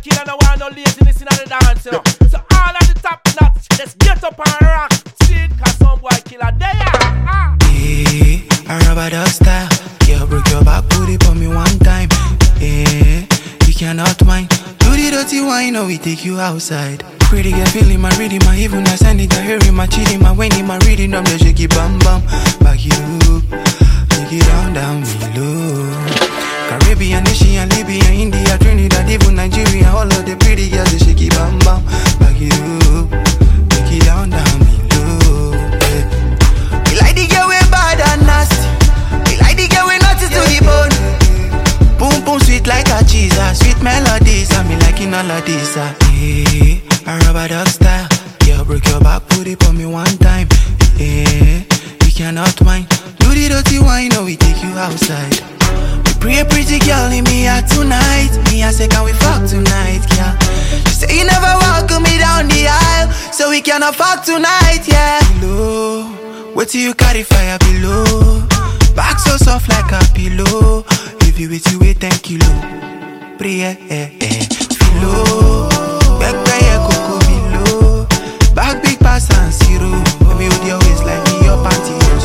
killer, no want no laziness in the dance, you know. So all of the top nuts, let's get up and rock. See it, cause some boy killer there. Hey, I rubber dog style. Girl, break your back, put it for me one time. Hey, you cannot mind. Do the dirty wine, or we take you outside. Pretty girl, feeling my reading, my even I send it, I hearing my cheating, my winning, my reading, I'm the shaky bam bam. Back you, take it down below. Caribbean, Asian, Libya, India, Trinidad, even Nigeria, all of the pretty girls, they shake it bam bam. Back you, take it down below. Yeah. We like the girl we bad and nasty. We like the girl we naughty to the bone. Boom boom sweet like a cheese, sweet melodies, I me liking all of this. Hey, I rubber dog style. Girl, break your back, put it for me one time. Hey, you cannot mind. Do the dirty wine, or we take you outside. Pray a pretty girl in me out tonight. Me I say can we fuck tonight, yeah. She say you never walk me down the aisle, so we cannot fuck tonight, yeah. Below, wait till you carry fire below. Back so soft like a pillow. If you wait, you wait 10 kilo. Pray, Filo, back by coco below. Back big pass and zero. Baby with your waist like me, your pantyhose.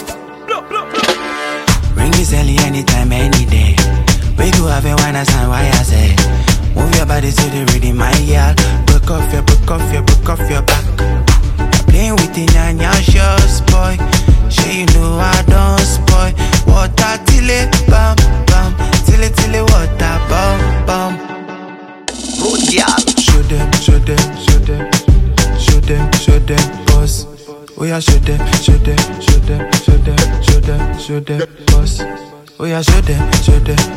Ring this early anytime, any day. We go have a wine and sign why I say. Move your body to the rhythm, my girl. Break off your back. Playing with the nyanya shows, boy. Sure you know I don't spoil. Water till it bam bam, till it water bam bam. Road girl. Show them, boss. Oh yeah, show them, boss. Oh yeah, show them,